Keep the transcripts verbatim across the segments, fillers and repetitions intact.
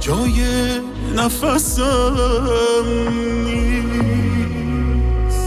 جای نفسم نیست.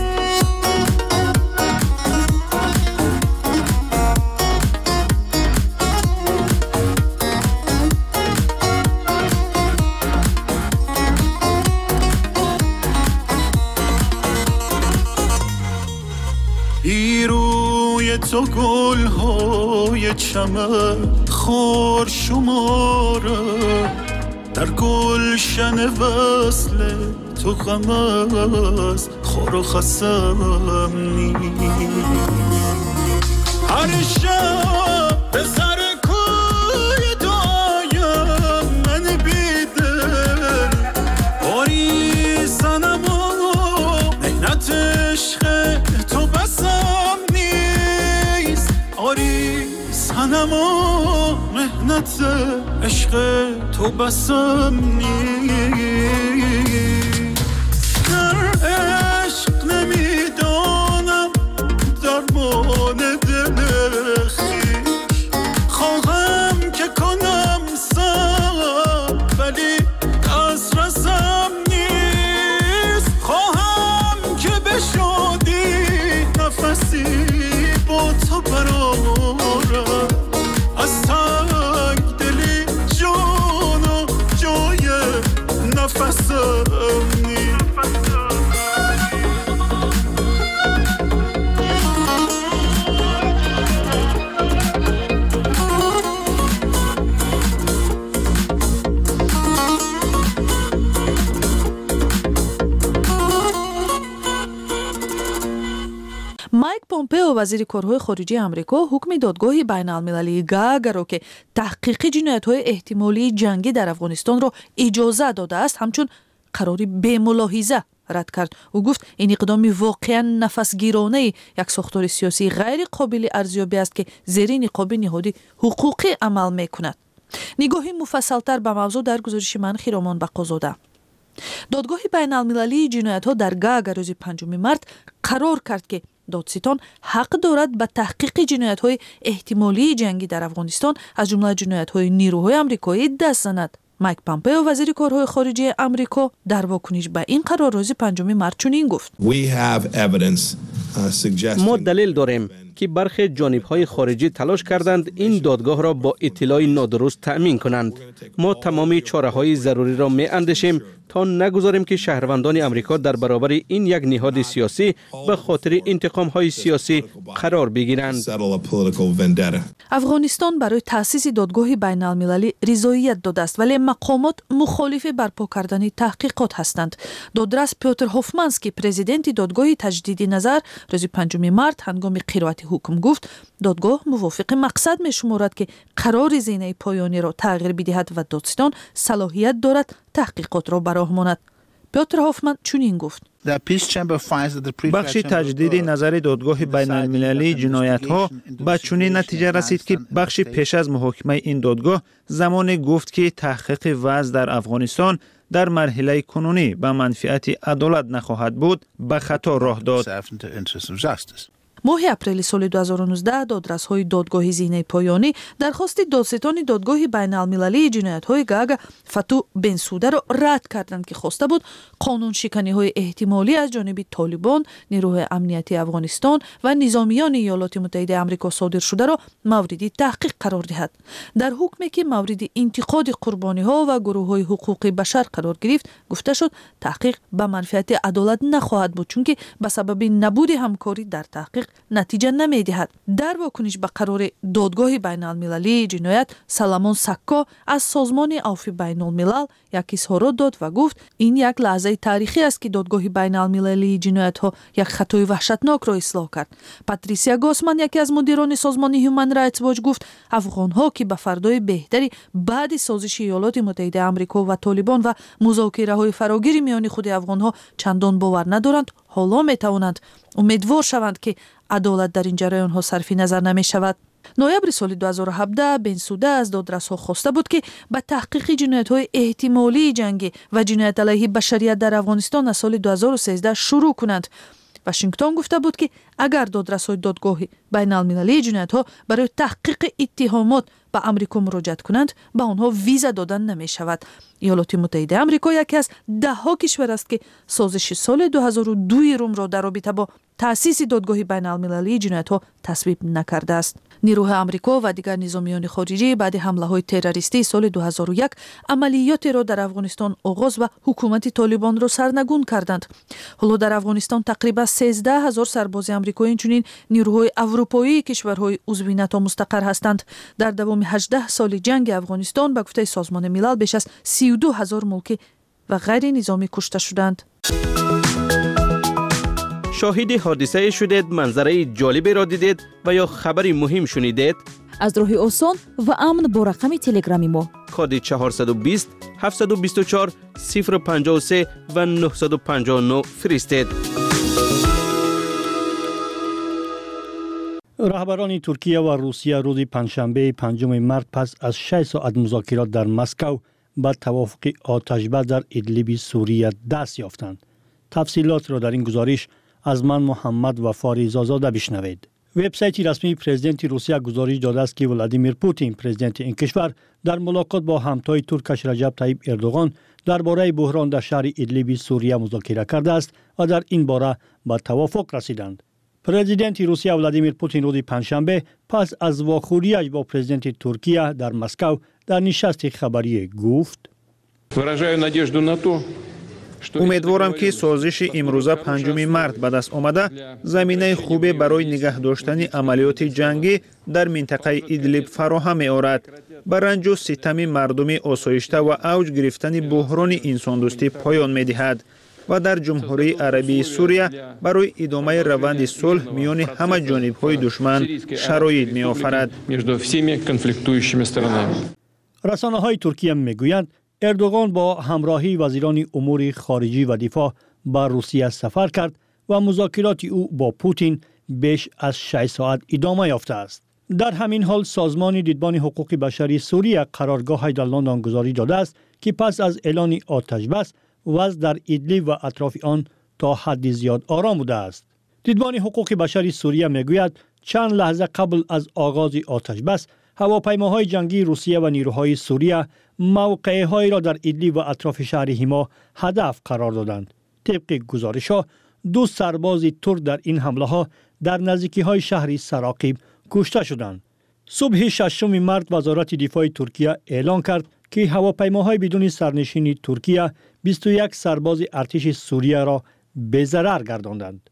روی تو گل‌های چمن خار شماره، در گلشن وصل تو غم از خار و خسم نیست. هر شب به سر کوی دعایم من بیدل باری سنم و مهنت عشق تو بسم نیست. آری سنم و مهنت عشق تو بسم نیست. در عشق نمیدانم درمان دل خویش، خواهم که کنم سر ولی از رسم نیست. خواهم که بشودی نفسی با تو برارم، از تنگ دلی جان و جای نفسم نیست. مایک پومپئو وزیر کارهای خارجه آمریکا حکم دادگاه بین‌المللی گاگ را که تحقیق جنایت‌های احتمالی جنگی در افغانستان را اجازه داده است همچون قراری بی ملاحظه رد کرد. او گفت این اقدام واقعا نفسگیرانه یک ساختار سیاسی غیر قابل ارزیابی است که زیر نقاب نهادی حقوقی عمل می‌کند. نگاهی مفصل‌تر به موضوع در گزارش من خیرامان بقازاده. دادگاه بین‌المللی جنایت‌ها در گاگ روز پنجم مارس قرار کرد که دادستان حق دارد به تحقیق جنایت‌های احتمالی جنگی در افغانستان از جمله جنایت‌های نیروهای آمریکایی دست زند. مایک پومپئو وزیر کارهای خارجه آمریکا در واکنش به این قرار روز پنجم مارس چنین گفت: ما دلیل داریم که برخی جانب‌های خارجی تلاش کردند این دادگاه را با اطلاع نادرست تأمین کنند. ما تمامی چاره‌های ضروری را می‌اندیشیم تا نگذاریم که شهروندان آمریکا در برابر این یک نهاد سیاسی به خاطر انتقام‌های سیاسی قرار بگیرند. افغانستان برای تأسیس دادگاه بین‌المللی رضایت داده است ولی مقامات مخالف برپا کردن تحقیقات هستند. دادرس پیوتر هوفمانسکی پرزیدنت دادگاه تجدید نظر روز پنجم مارس هنگام قرائت حکم گفت دادگاه موافق مقصد می‌شمارد که قرار زینه پایانی را تغییر بدهد و دادستان صلاحیت دارد تحقیقات را براه ماند. پیوتر هوفمان چنین گفت: بخش تجدید نظر دادگاه بین‌المللی جنایت‌ها به چنین نتیجه رسید که بخش پیش از محاکمه این دادگاه زمان گفت که تحقیق وضع در افغانستان در مرحله کنونی به منفعت عدالت نخواهد بود به خطا راه داد. ماه اپریل سال دو هزار و نوزده دادرس‌های دادگاه زینه پایانی درخواست دادستان دادگاه بین‌المللی جنایت‌های گاگ فتو بنسوده را رد کردند که خواسته بود قانون شکنی‌های احتمالی از جانب طالبان، نیروهای امنیتی افغانستان و نظامیان ایالات متحده آمریکا صادر شده را مورد تحقیق قرار دهد. در حکمی که مورد انتقاد قربانی‌ها و گروه‌های حقوق بشر قرار گرفت گفته شد تحقیق به منفعت عدالت نخواهد بود چون که به سبب نبود همکاری در تحقیق نتیجه نمی‌دهد. در واکنش به قرار دادگاه بین‌المللی جنایت سلمان سکا از سازمان عفو بین‌الملل یک اظهار داد و گفت این یک لحظه تاریخی است که دادگاه بین‌المللی جنایت‌ها یک خطای وحشتناک را اصلاح کرد. پاتریسیا گاسمن یکی از مدیران سازمان هیومن رایتس واچ گفت افغان‌ها که به فردای بهتری بعد سازش ایالات متحده آمریکا و طالبان و مذاکره‌های فراگیر میان خود افغان‌ها چندان باور ندارند حالا می‌توانند امیدوار شوند که عدالت در این جریان ها صرف نظر نمی شود. نوامبر سال دو هزار و هفده بنسوده از دادرس ها خواسته بود که به تحقیق جنایت های احتمالی جنگی و جنایت علیه بشریت در افغانستان از سال دو هزار و سیزده شروع کنند. вашингтон гуфта буд ки агар додрасҳои додгоҳи байналмилалии ҷиноятҳо барои таҳқиқи иттиҳомот ба амрико муроҷиат кунанд ба онҳо виза додан намешавад. иёлоти муттаҳидаи амрико яке аз даҳҳо кишвар аст ки созиши соли ду ҳазору ду румро дар робита бо таъсиси додгоҳи байналмилалии ҷиноятҳо тасвиб накардааст. нирӯҳои амрико ва дигар низомиёни хориҷӣ баъди ҳамлаҳои террористии соли ду ҳазору як амалиётеро дар афғонистон оғоз ва ҳукумати толибонро сарнагун карданд. ҳоло дар афғонистон тақрибан сенздаҳ ҳазор сарбози амрикоӣ инчунин нирӯҳои аврупоии кишварҳои узви нато мустақар ҳастанд. дар давоми ҳаждаҳ соли ҷанги афғонистон ба гуфтаи созмони милал беш аз сию ду ҳазор мулкӣ ва ғайри низомӣ кушта шуданд. شاهد حادثه شدید، منظره جالبی را دیدید و یا خبری مهم شنیدید؟ از راه آسان و امن با رقم تلگرامی ما کد چهارصد و بیست هفتصد و بیست و چهار صفر پنجاه و سه و نهصد و پنجاه و نه فرستید. رهبران ترکیه و روسیه روز پنجشنبه پنجم مارس پس از شش ساعت مذاکرات در مسکو به توافق آتش‌بس در ادلیب سوریه دست یافتند. تفصیلات را در این گزارش از من محمد وفاری زازاده بشنوید. وبسایت رسمی پرزیدنت روسیه گزارش داده است که ولادیمیر پوتین پرزیدنت این کشور در ملاقات با همتای ترکش رجب طیب اردوغان درباره بحران در شهر ادلیب سوریه مذاکره کرده است و در این باره به توافق رسیدند. پرزیدنت روسیه ولادیمیر پوتین روز پنجشنبه پس از واخوریش با پرزیدنت ترکیه در مسکو در نشست خبری گفت: امیدوارم که سازش امروزه پنجم مارس به دست آمده زمینه خوبی برای نگه داشتن عملیات جنگی در منطقه ادلیب فراهم می‌آورد. به رنج و ستم مردم آسایشته و اوج گرفتن بحران انسان‌دوستی پایان می‌دهد و در جمهوری عربی سوریه برای ادامه روند صلح میان همه جانب‌های دشمن شرایط می‌آفرد. رسانه‌های ترکیه می‌گویند اردوغان با همراهی وزیران امور خارجی و دفاع به روسیه سفر کرد و مذاکرات او با پوتین بیش از شش ساعت ادامه یافته است. در همین حال سازمان دیدبان حقوق بشری سوریه قرارگاه در لندن گزارش داده است که پس از اعلان آتش‌بس وضع در ادلیب و اطراف آن تا حد زیاد آرام بوده است. دیدبان حقوق بشری سوریه میگوید چند لحظه قبل از آغاز آتش‌بس هواپیماهای جنگی روسیه و نیروهای سوریه موقعهایی را در ادلیب و اطراف شهر هما هدف قرار دادند. طبق گزارش‌ها دو سرباز ترک در این حمله ها در نزدیکی‌های شهر سراقیب کشته شدند. صبح ششم مارس وزارت دفاع ترکیه اعلام کرد که هواپیماهای بدون سرنشین ترکیه بیست و یک سرباز ارتش سوریه را به ضرر گرداندند.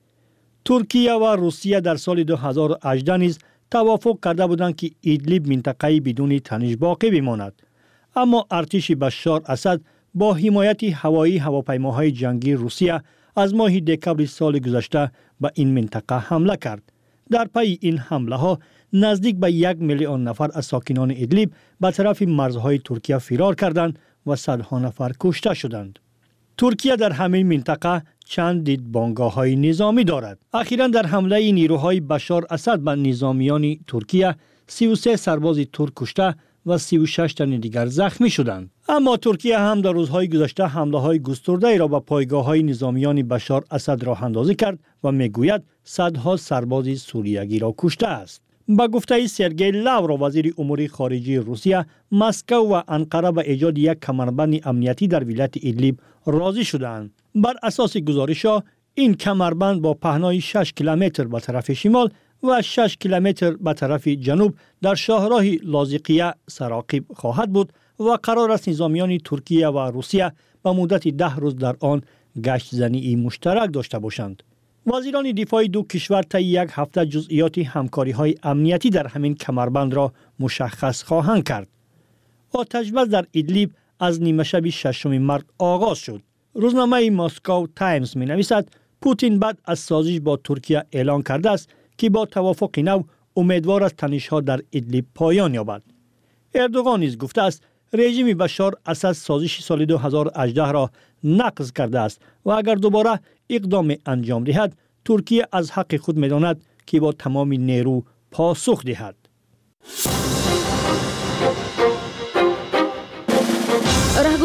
ترکیه و روسیه در سال دو هزار و هجده نیز توافق کرده بودند که ادلیب منطقه‌ای بدون تنش باقی بماند. اما ارتش بشار اسد با حمایت هوایی هواپیماهای جنگی روسیه از ماه دکمبر سال گذشته به این منطقه حمله کرد. در پی این حمله ها نزدیک به یک میلیون نفر از ساکنان ادلیب به طرف مرزهای ترکیه فرار کردند و صدها نفر کشته شدند. ترکیه در همین منطقه چند دیدبانگاه‌های نظامی دارد. اخیراً در حمله نیروهای بشار اسد به نظامیان ترکیه سی و سه سرباز ترک کشته و سی و شش تن دیگر زخمی شدند. اما ترکیه هم در روزهای گذشته حمله‌های گسترده را به پایگاه‌های نظامیان بشار اسد راه اندازی کرد و میگوید صدها سرباز سوریگی را کشته است. با گفته سرگئی لاورو وزیر امور خارجه روسیه، مسکو و انقره به ایجاد یک کمربند امنیتی در ولایت ادلیب راضی شدند. بر اساس گزارش‌ها این کمربند با پهنای شش کیلومتر به طرف شمال و شش کیلومتر به طرف جنوب در شاهراه لاذقیه سراقیب خواهد بود و قرار است نظامیان ترکیه و روسیه به مدت ده روز در آن گشت زنی مشترک داشته باشند. وزیران دفاع دو کشور طی یک هفته جزئیات همکاری‌های امنیتی در همین کمربند را مشخص خواهند کرد. آتش‌بس در ادلیب از نیمه شب ششم مارس آغاز شد. روزنامه مسکو تایمز می‌نویسد پوتین بعد از سازش با ترکیه اعلان کرده است که با توافق نو امیدوار است تنش‌ها در ادلیب پایان یابد. اردوغان نیز گفته است رژیم بشار اسد سازش سال دو هزار و هجده را نقض کرده است و اگر دوباره اقدام انجام دهد ترکیه از حق خود می‌داند که با تمام نیرو پاسخ دهد.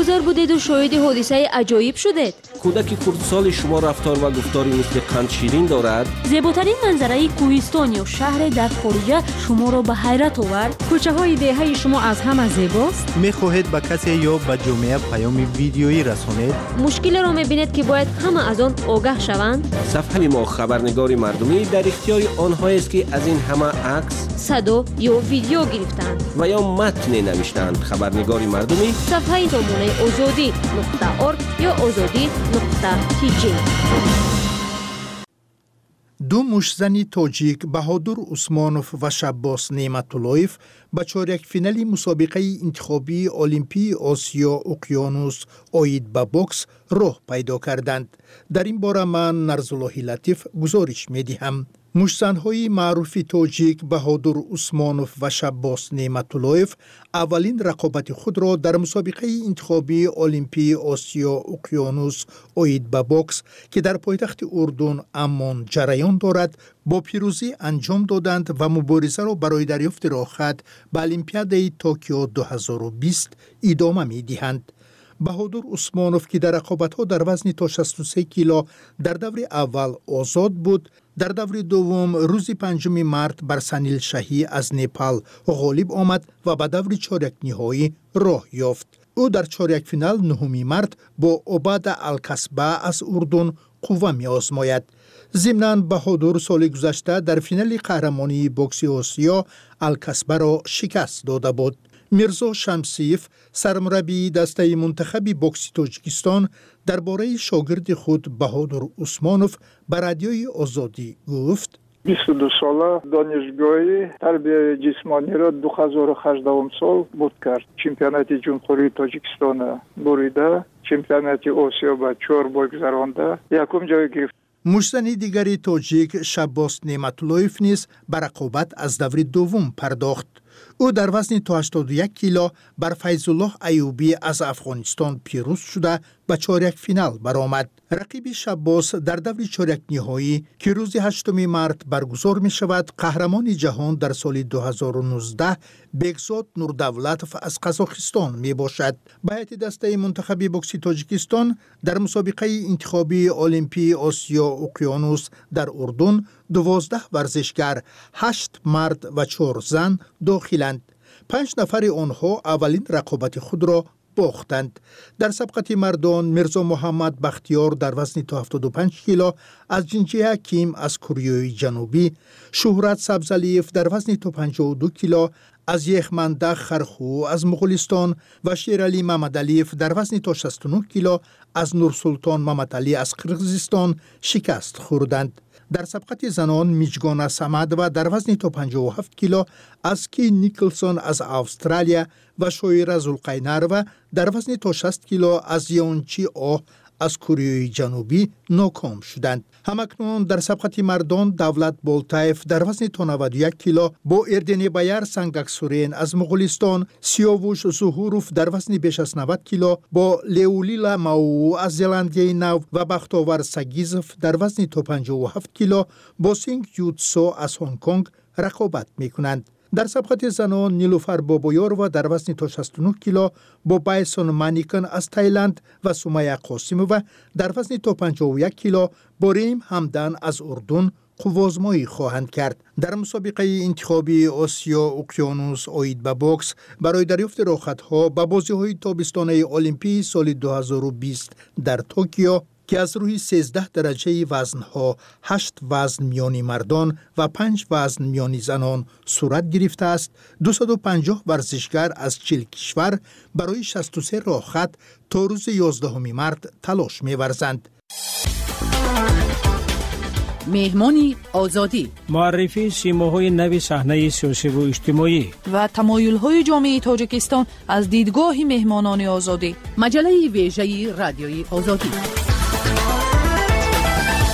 گذار بودید و شاهد حادثه عجایب شدید. کودک خردسال شما رفتار و گفتاری مثل قند شیرین دارد. زیباترین منظره کوهستان یا شهر در خارج شما را به حیرت آورد. کوچه های دهه شما از همه زیباست. میخواهید به کسی یا به جامعه پیام ویدیویی رسانید؟ مشکل را میبینید که باید همه از آن آگاه شوند. صفحه ما خبرنگار مردمی در اختیار آنها است که از این همه عکس، صدا یا ویدیو گرفتند و یا متن نوشتند. خبرنگار مردمی صفحه نمونه آزادی نقطه ارگ یا آزادی نقطه تی جی. دو مشزنی تاجیک بهادر عثمانوف و شباس نعمت‌اللهیف به چهارک فینال مسابقه انتخابی المپی آسیا اقیانوس آید به بوکس راه پیدا کردند. در این باره من نرزالله لطیف گزارش می‌دهم. مشزن‌های معروف تاجیک بهادر عثمانوف و شباس نعمت‌اللهیف اولین رقابت خود را در مسابقه انتخابی المپی آسیا اقیانوس آید به بوکس که در پایتخت اردن عمان جریان دارد با پیروزی انجام دادند و مبارزه را برای دریافت راه‌خط به المپیاد توکیو دو هزار و بیست ادامه می‌دهند. بهادر عثمانوف که در رقابت‌ها در وزن تا شصت و سه کیلو در دور اول آزاد بود، در دور دوم روز پنجم مارس بر سنیل شاهی از نپال غالب آمد و به دور چهارک نهایی راه یافت. او در چهارک فینال نهم مارس با عباد الکسبه از اردن قوه می آزماید. ضمناً بهادر سال گذشته در فینال قهرمانی بوکس آسیا الکسبه را شکست داده بود. میرزا شمسیف سرمربی دسته منتخب بوکس تاجیکستان درباره شاگرد خود بهادر عثمانوف به رادیوی آزادی گفت: بیست و دو ساله دانشگاهی تربیت جسمانی را دو هزار و هجده سال بود کرد. چمپیونات جمهوری تاجیکستان بریده، چمپیونات آسیا با چهار بار گذرانده، یکم جای گرفت. مشزن دیگری تاجیک شباس نعمت‌اللهیف نیز به رقابت از دور دوم پرداخت. او در وزن تا هشتاد و یک کیلو بر فیض‌الله ایوبی از افغانستان پیروز شده به چهارک فینال برآمد. رقیب شباس در دور چهارک نهایی که روز هشتم مارس برگزار می شود قهرمان جهان در سال دو هزار و نوزده بهزاد نوردولتوف از قزاقستان می باشد. به هیئت دسته منتخب بوکس تاجیکستان در مسابقه انتخابی المپی آسیا اقیانوس در اردن دوازده ورزشگر، هشت مرد و چهار زن داخلند. پنج نفر آنها اولین رقابت خود را باختند. در سبقت مردان میرزا محمد بختیار در وزن تا هفتاد و پنج کیلو از جنجی حکیم از کره جنوبی، شهرت سبزعلیف در وزن تا پنجاه و دو کیلو از یخمندخ خرخو از مغولستان و شیرعلی محمدعلیف در وزن تا شصت و نه کیلو از نورسلطان محمدعلی از قرقیزستان شکست خوردند. در سبقت زنان میجگانا سمد و در وزن تا پنجاه و هفت کیلو از کی نیکلسون از استرالیا و شویرا زلقینر و در وزن تا شصت کیلو از یونچی آه از کره جنوبی ناکام شدند. همکنون در سبقت مردان دولت بولتایف در وزن تا نود و یک کیلو با اردن بایر سنگاکسورین از مغولستان، سیاوش زهوروف در وزن بیش از نود کیلو با لیولیلا ماو از زلندیای نو و بختاور سگیزف در وزن تا پنجاه و هفت کیلو با سینگ یوتسو از هنگ کنگ رقابت میکنند. در سبقت زنان نیلوفر بابایار و در وزن تا شصت و نه کیلو با بایسون مانیکن از تایلند و سمیه قاسم و در وزن تا پنجاه و یک کیلو با ریم همدان از اردن قوازمایی خواهند کرد. در مسابقه انتخابی آسیا اقیانوس آید به بوکس برای دریافت راه‌خطها به بازی‌های تابستانه المپی سال دو هزار و بیست در توکیو که از روی سیزده درجه وزنها، هشت وزن میانی مردان و پنج وزن میانی زنان صورت گرفته است، دویست و پنجاه ورزشگر از چهل کشور برای شصت و سه راه‌خط تا روز یازدهم مارس تلاش می‌ورزند. مهمانی آزادی، معرفی سیماهای نو صحنه سیاسی و اجتماعی و تمایل‌های جامعه تاجیکستان از دیدگاه مهمانان آزادی. مجله ویژه رادیوی آزادی.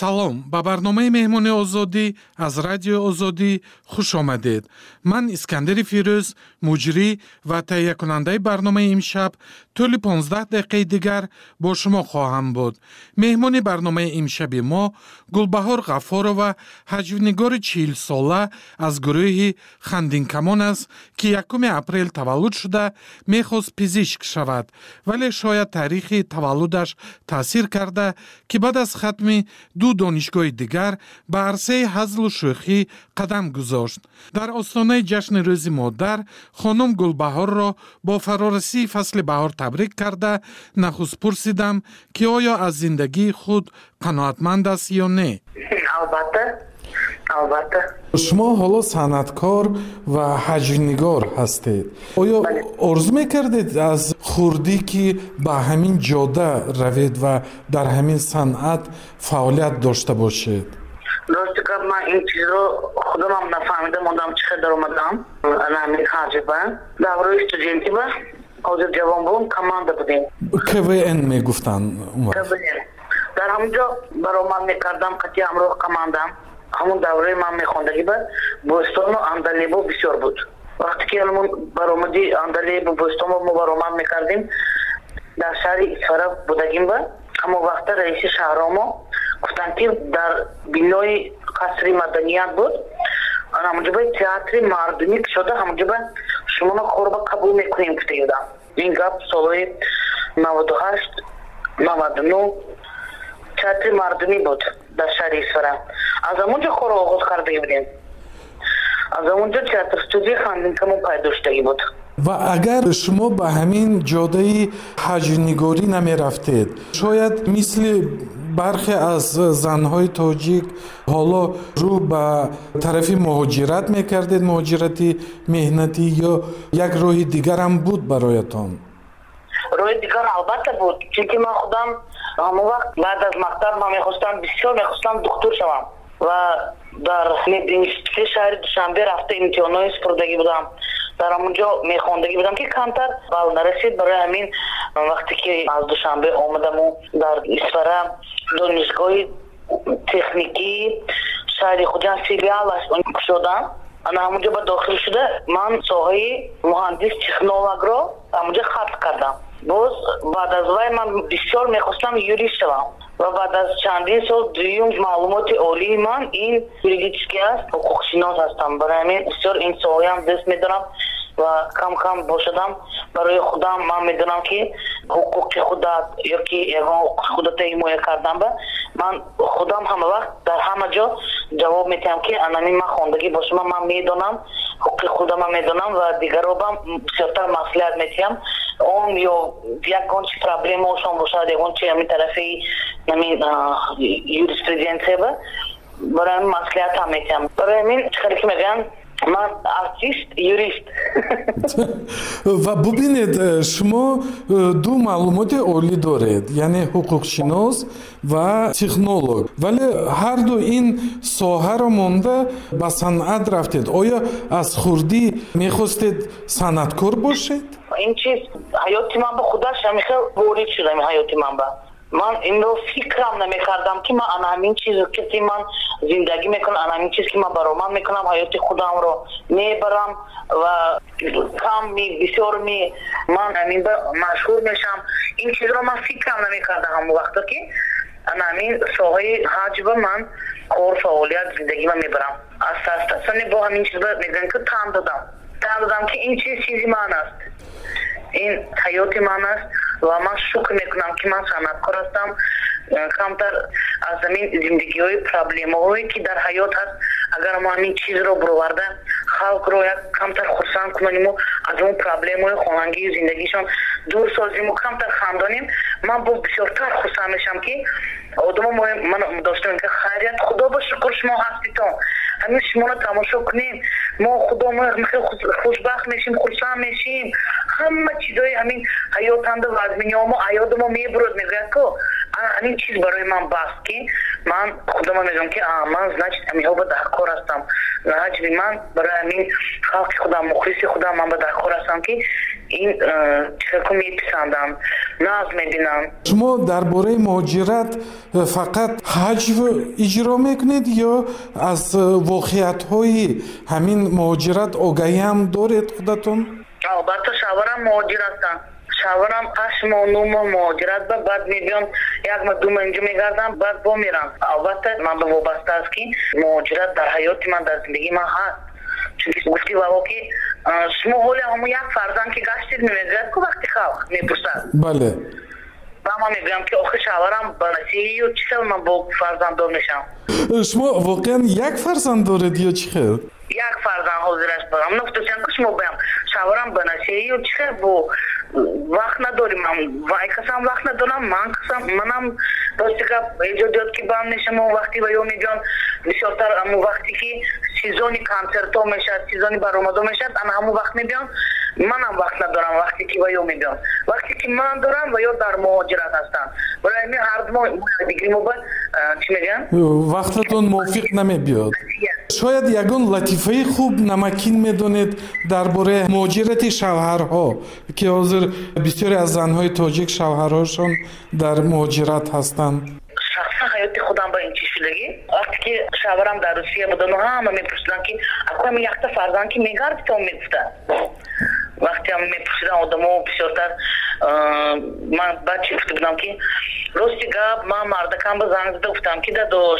салом, ба барномаи меҳмони озодӣ аз радиои озодӣ хуш омадед. ман Искандари Фирӯз, муҷрӣ ва таҳиякунандаи барномаи имшаб тӯли понздаҳ дақиқаи дигар бо шумо хоҳам буд. меҳмони барномаи имшаби мо Гулбаҳор Ғафорова, ҳаҷвинигори чилсола аз гурӯҳи Хандинкамон аст, ки якуми апрел таваллуд шуда мехост пизишк шавад, вале шояд таърихи таваллудаш таъсир карда, ки баъд аз хатми ду донишгоҳи дигар ба арсаи ҳазлу шӯхӣ қадам гузошт. дар остонаи ҷашни рӯзи модар хонум Гулбаҳорро бо фарорасии фасли баҳор табрик карда, нахуст пурсидам, ки оё аз зиндагии худ қаноатманд аст ё не. албатта албатта. шумо ҳоло санъаткор ва ҳаҷвинигор ҳастед. оё орзу мекардед аз хурдӣ ки ба ҳамин ҷода равед ва дар ҳамин санъат фаъолият дошта бошед? рости гап, ман ин чизро худамам нафаҳмидам, одам чӣ қадар омадам ҳамин ҳаҷба давраи студентӣ ба ҳозир ҷавон будем, команда будем. КВН мегуфтанд. КВН дар ҳамонҷо баромад мекардам, қати ҳамроҳ командам. ҳамон давраи ман мехондагӣ ба Бӯстону Андалебо бисёр буд. вақте ки ҳамон баромади Андалебо Бӯстону мо баромад мекардем, дар шаҳри Исфара будагим ба ҳамон вақта раиси шаҳромо гуфтанд ки дар бинои қасри маданият буд, ҳамонҷо ба театри мардумӣ шуда, ҳамонҷо ба шумоно корба қабул мекунем гуфта ёдам. ин гап солҳои наводу ҳашт наводу нӯ театри мардумӣ буд дар шаҳри Исфара. аз ҳамонҷо корро оғоз кардаги будем. аз ҳамонҷо театр студияи Хандинкамон пайдо шудаги буд. ва агар шумо ба ҳамин ҷодаи ҳаҷвинигорӣ намерафтед, шояд мисли бархе аз занҳои тоҷик ҳоло рӯ ба тарафи муҳоҷират мекардед, муҳоҷирати меҳнатӣ, ё як роҳи дигарам буд бароятон? роҳи дигар албатта буд, чунки ман худам ҳамон вақт баъд аз мактаб ман мехостам, бисёр мехостам доктор шавам ва дар мединститути шаҳри Душанбе рафта имтиҳонҳои супурдагӣ будам. дар ҳамонҷо мехондагӣ будам ки камтар бал нарасид. барои ҳамин вақте ки аз Душанбе омадаму дар Исфара донишгоҳи техникӣ шаҳри хуҷанд филиалаш кушодам, ана ҳамонҷо ба дохил шуда ман соҳаи муҳандис технологро ҳамонҷо хатм кардам. боз баъд аз вай ман бисёр мехостам юрист шавам ва баъд аз чандин сол дуюм маълумоти олии ман ин юридически аст, ҳуқуқшинос ҳастам. барои ҳамин бисёр ин соҳаям дӯст медорам ва кам кам бошадам барои худам ман медонам ки ҳуқуқи худат ё ки ягон ҳуқуқи худата ҳимоя кардан ба ман худам ҳама вақт дар ҳама ҷо ҷавоб метиҳам ки анамин ман хондагӣ бо шумо ман медонам, ҳуқуқи худама медонам ва дигаробам бисёртар маслиҳат метиҳам. он ё ягон чи проблемаошон бошад, ягон чи ҳамин тарафи ҳамин юриспруденсия ба барои ҳамин маслиҳатам метиҳам. барои ҳамин чӣ қадар ки мегӯянд ман артист, юрист. ва бубинед, шумо ду маълумоти олӣ доред, яъне ҳуқуқшинос ва технолог, вале ҳарду ин соҳаро монда ба санъат рафтед. оё аз хурдӣ мехостед санъаткор бошед? ин чиз ҳаёти ман ба худаш ҳамихел ворид шуда, ҳаёти ман ба ман инро фикрам намекардам ки ман ана ҳамин чизро ки ман зиндагӣ мекунам, ана ҳамин чиз ки ман баромад мекунам, ҳаёти худамро мебарам ва кам ми бисёр ми ман ҳамин ба машҳур мешам. ин чизро ман фикрам намекардам ҳамон вақто ки ана ҳамин соҳаи ҳаҷба ман кор фаъолият зиндагима мебарам. аз састасани бо ҳамин чизба мегӯям ки тан додам тан додам ки ин чиз чизи ман аст, ин ҳаёти ман аст ва ман шукр мекунам ки ман санъаткор ҳастам. камтар аз ҳамин зиндагиҳои проблемаҳое ки дар ҳаёт ҳаст, агар мо ҳамин чизро буроварда халқро як камтар хурсанд кунаниму аз он проблемаҳои хонагии зиндагишон дур созиму камтар хандонем, ман боз бисёртар хурсанд мешам ки одамо ман доштам ки хайрият худо ба шукр шумо ҳаститон, ҳамин шуморо тамошо кунем, мо худо мо хушбахт мешим, хурсанд мешим, ҳама чизои ҳамин ҳаётанда вазминиомо аёдамо мебурад, мегӯяд ки ҳамин чиз барои ман баст ки من خودم میگم که من значит همینها با در کار هستم. значит من برای همین خلق خودم مخلص خودم من با در کار هستم که این چیزا میپسندم ناز میبینم. شما درباره مهاجرت فقط حجو اجرا میکنید یا از واقعیت های همین مهاجرت آگاهی هم دارید خودتون؟ البته شاورم مهاجر هستم. شاورم هشت ماه نه ماه مهاجرت با بعد میبینم یک ماه دو ماه اینجا میگردم بعد با میرم. البته من به وابسته است که مهاجرت در حیات من در زندگی من هست. چون گفتی بابا که شما حالی همون یک فرزند که گشتید میمیگرد که وقتی خلق میپرسد. بله. و من میگم که آخه شاورم با نسیحی و چی خیلی من با فرزند دار میشم. شما واقعا یک فرزند دارید یا چی خیلی؟ یک فرزند حاضرش برم. نفته چند که شما بیم شاورم با نسیحی و چی خیلی با وقت نداریم. من کسام وقت ندارم. من کسام منم دستی که ایجادیات که بام نشم و وقتی و یو میگم بسیارتر همون وقتی که سیزونی کنسرت ها میشد سیزونی برآمدا میشد انا همون وقت میبینم منم وقت ندارم وقتی که و یو میبینم وقتی که من دارم و یا در مهاجرت هستم برای همین هر دو دیگری موبایل چی میگن وقتتون موافق نمیبیاد. شاید یگان لطیفه خوب نمکین میدونید درباره مهاجرت شوهرها که حاضر بسیاری از زنهای تاجیک شوهرهاشون در مهاجرت هستند. شخصا حیات خودم با این چی شدگی وقتی که شوهرم در روسیه بودن و همه میپرسیدن که اکنون همین یکتا فرزند که میگرد تو میگفتن وقتی هم میپرسیدن آدم ها بسیارتر من بچه گفته بودم که راستی گب من مردکم با زنگ زده گفتم که داداش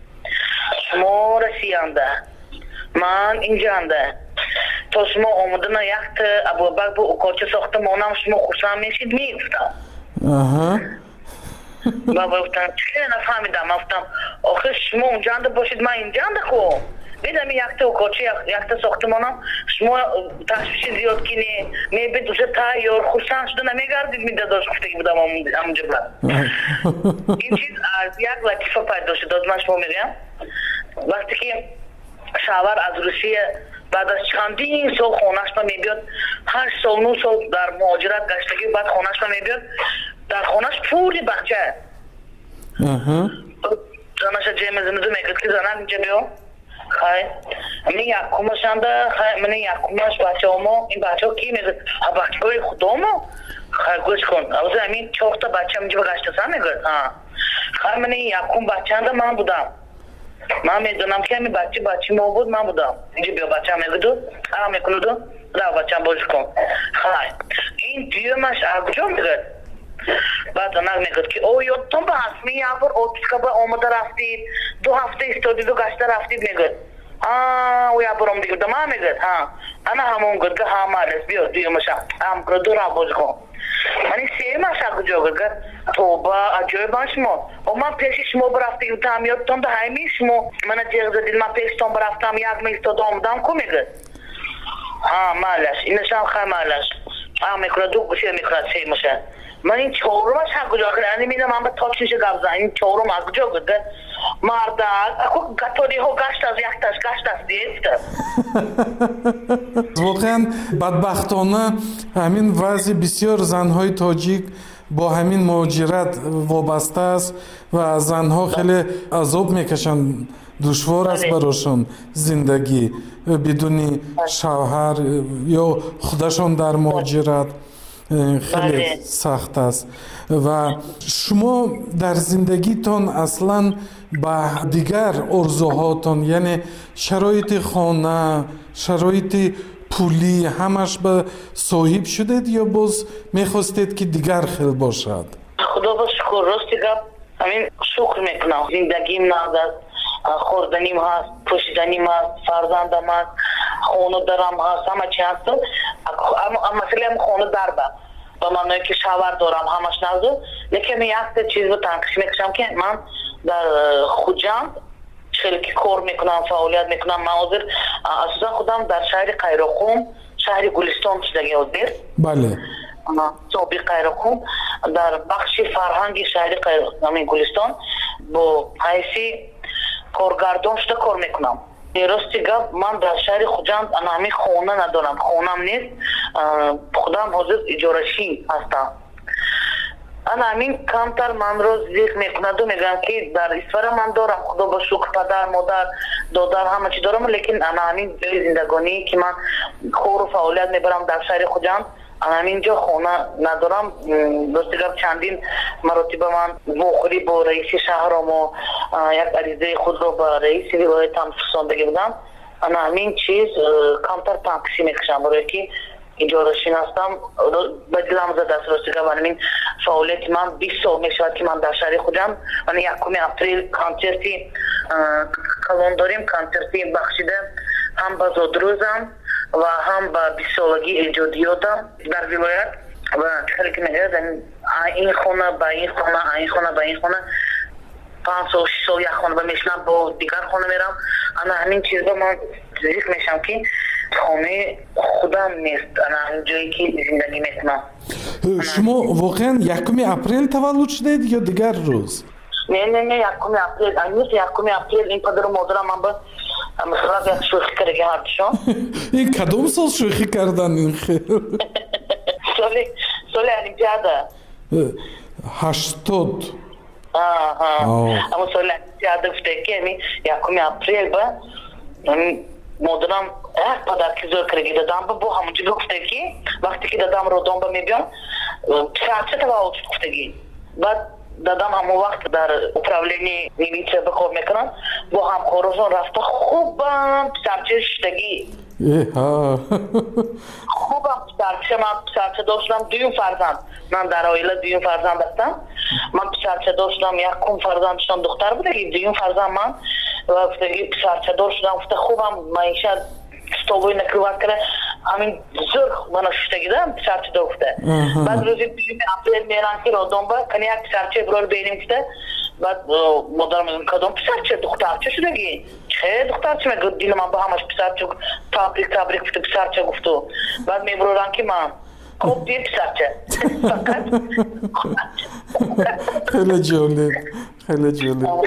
شما رسیانده من اینجانده تا شما آمدن یخت ابوبکر با اوکاچه ساخته مانم شما خوشم میشید میگفتم آها بابا گفتم چه نفهمیدم گفتم آخه شما اونجانده باشید من اینجانده خو بیدم یخت اوکاچه یخت ساخته مانم شما تشویشی زیاد کنی میبید دوشه تایار خوشم شده نمیگردید میداداش گفته که بودم همونجا بلد این چیز از یک لطیفه پیدا شد از من شما میگم وقتی که شوهر از روسیه بعد از چندین سال خونش ما میبیاد هشت سال نه سال در مهاجرت گشتگی بعد خونش ما میبیاد در خونش پولی بخچه زنش جمع زنده میگد که زنن اینجا بیا خواهی من یک کمش انده من یک کمش بچه همو این بچه ها کی میگد بچه های خودمو خواهی گوش کن اوزه همین چهار تا بچه هم اینجا بگشته سن میگد خواهی من یک کم بچه انده من بودم من میدونم که همین بچه بچه ما بود من بودم اینجا بیا بچه هم میگدو هم میکنودو رو بچه هم بازی کن خواهی این دیومش اگجا میگد بعد نگ میگد که او یادتون به حسمی یافر اوتسکا با آمده رفتید دو هفته استودیو گشته رفتید میگد آه او یافرم دیگه دمه میگد ها انا همون گد که ها مالس بیا دیومش هم کردو رو بازی کن من سیمش اگجا گد توبه اجای باش ما و من پیش شما برفته یوتام یادتون به همی شما من جیغ زدید من پیش تون برفتم یک میستاد آمدم کو میگد ها مالش اینشم خیلی مالش ها میکنه دو گوشی میکنه سیمش من این چهارمش حق جا کرد یعنی میدم من به تاکسیش گفت این چهارم حق جا کرد مرد اکو گتوری ها گشت از یک تاش گشت از دیست واقعا بدبختانه همین وضع بسیار زنهای تاجیک با همین مهاجرت وابسته است و زنها خیلی عذاب میکشند دشوار است براشون زندگی بدون شوهر یا خودشون در مهاجرت خیلی سخت است و شما در زندگیتون اصلا با دیگر ارزوهاتون یعنی شرایط خانه شرایط پولی همش به صاحب شدید یا باز میخواستید که دیگر خیلی باشد؟ خدا با شکر راستی گفت همین شکر میکنم زندگیم نازد خوردنیم هست پوشیدنیم هست فرزندم هست خونه دارم هست همه چی هست مثلا هم خونه در با با من که شاور دارم همش نازد لیکن من یک چیز رو تنقش میکشم که من در خوجند خیلی که کار میکنم فعالیت میکنم من حاضر اساسا خودم در شهر قیراقوم شهر گلستان شدگی حاضر بله صوبی قیراقوم در بخش فرهنگی شهر قیراقوم گلستان با حیثی کارگردان شده کار میکنم راستی گفت من در شهر خوجند همی خونه ندارم خونم نیست خودم حاضر اجارشی هستم انا همین کمتر من رو زیخ میکند و میگم که در اسفر من دارم خدا با شکر پدر مادر دادر همه چی دارم لیکن انا همین جای زندگانی که من کار و فعالیت میبرم در شهر خودم انا همین جا خونه ندارم دوستگار چندین مرتبه من بخوری با رئیس شهرم و یک عریضه خود رو با رئیس ولایت هم فرستاده بودم انا همین چیز کمتر تنقیسی میکشم برای که اینجا رو شناستم به دلم زده است راستی که من فعالیت من بیست سال میشود که من در شهر خودم من یکم اپریل کانسرتی کلان داریم کانسرتی بخشیده هم به زادروزم و هم به بیست سالگی ایجادیاتم در ولایت و خیلی که میگه این خونه با این خونه این خونه با این خونه پنج سال شش سال یک خونه میشنم با دیگر خونه میرم انا همین چیز با من ذکر میشم که خانه خودم نیست انا جایی که زندگی میکنم. شما واقعا یکم اپریل تولد شدید یا دیگر روز؟ نه نه نه یکم اپریل امروز یکم اپریل این پدر و مادرم من با مثلا یک شوخی کرده هردشون. این کدوم سال شوخی کردن این خیر؟ سالی سالی الیمپیاده هشتاد. آه آه اما سالی الیمپیاده گفته که می یکم اپریل با مادرم یک پدر که زور کرده دادم با همونجا گفته که وقتی که دادم رو دنبا میبیم ساعت تولد گفتگی بعد دادم همون وقت در اپراولینی میلیچه بکار میکنن با هم خورشون رفته خوبم پسرچه شدگی خوبم پسرچه من پسرچه داشتم دویم فرزند من در آیله دویم فرزند هستم من پسرچه داشتم یک کم فرزند داشتم دختر بوده دویم فرزند من و پسرچه داشتم گفته خوبم معیشت ستوبوی نکروات کرده همین زور من ششتگی دارم پسرچه داشته بعد روزی دویم اپریل میرن که رو دنبا کنی یک پسرچه برار بینیم کده بعد مادرم میگم کدام پسرچه دخترچه شدگی چه دخترچه میگه دیل من با همش پسرچه تابریک تابریک گفته پسرچه گفتو بعد میبرورن که من خوب دیر پسرچه فقط خیلی جالب خیلی جالب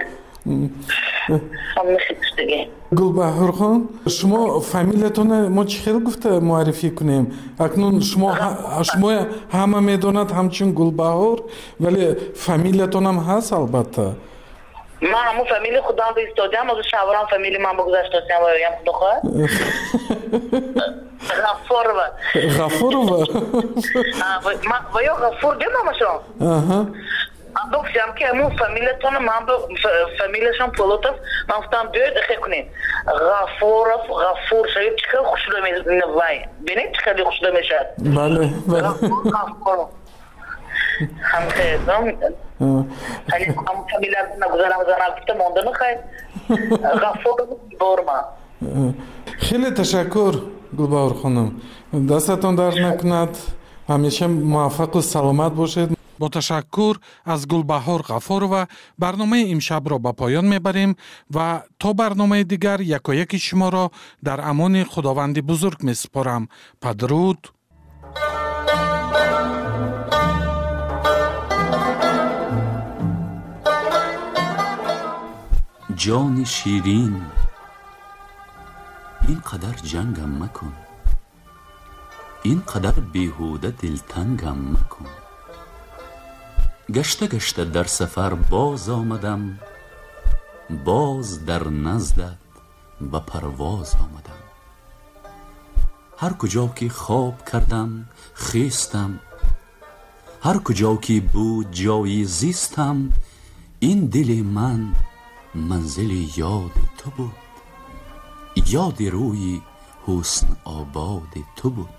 گلبهار خان شما فامیلتون ما چه خیلی گفته معرفی کنیم اکنون شما شما همه میدونند همچون گلبهار ولی فامیلتون هم هست البته من همون فامیل خودم به استادیم از شاورم فامیل من بگذاشت داشتم و یم دخواه غفور و غفور و و یا غفور دیدم شما من بگفتم که همون فامیلتون من فامیلشون پولوتف من گفتم بیاید اخی کنین غفور غفور شاید چقدر خوشده میزنه وای بینید چقدر خوشده میشد بله بله غفور هم خیزم hani هم فامیلتون نگذارم زنم گفته مانده نخواهید غفور بورما خیلی تشکر گلبهار خانم دستتون در نکند همیشه موفق و سلامت باشید با تشکر از گلبهار غفورова برنامه امشب را به پایان میبریم و تا برنامه دیگر یک و یک شما را در امان خداوند بزرگ میسپارم. بدرود. جان شیرین این قدر جنگم مکن این قدر بیهوده دلتنگم مکن گشته گشته در سفر باز آمدم باز در نزدت به پرواز آمدم هر کجا که خواب کردم خیستم هر کجا که بود جایی زیستم این دل من منزل یاد تو بود یاد روی حسن آباد تو بود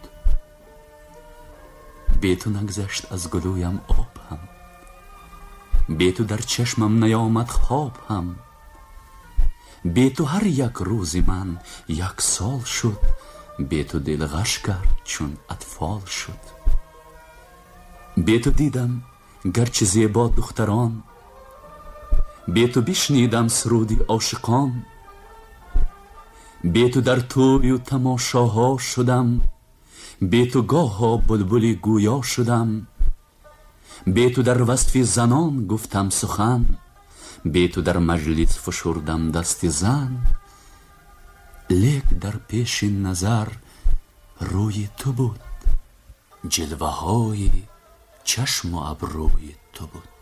بی تو نگذشت از گلویم آب هم بی تو در چشمم نیامد خواب هم بی تو هر یک روزی من یک سال شد بی تو دل غش کرد چون اطفال شد بی تو دیدم گرچه زیبا دختران بی تو بشنیدم سرودی عاشقان بی تو در توی و تماشاها شدم بی تو گاها بلبلی گویا شدم بی تو در وصف زنان گفتم سخن بی تو در مجلس فشردم دست زن لیک در پیش نظر روی تو بود جلوه های چشم و ابروی تو بود.